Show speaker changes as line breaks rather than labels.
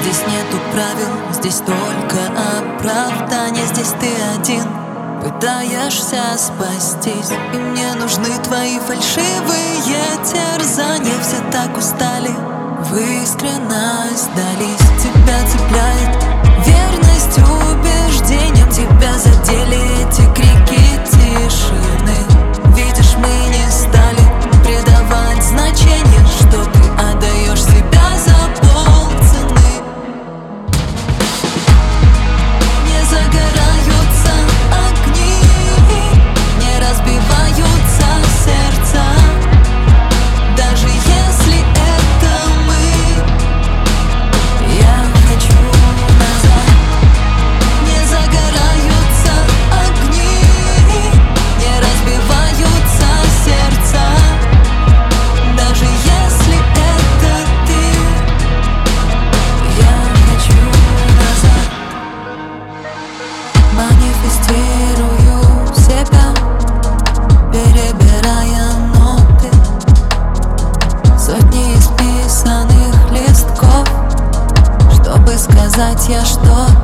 Здесь нету правил, здесь только оправдание. Здесь ты один пытаешься спастись, и мне нужны твои фальшивые терзания. Все так устали, в искренность дались. Тебя цепляет верность убеждениям. Тебя задели эти крики тишины. Видишь, мы не стали придавать значение, что ты отдаешь себя за полцены. Не загораются огни, не разбиваются сердца, даже если это мы. Я хочу назад. Не загораются огни, не разбиваются сердца, даже если это ты. Я хочу назад. Манифестирую себя, перебирая ноты, сотни исписанных листков, чтобы сказать я что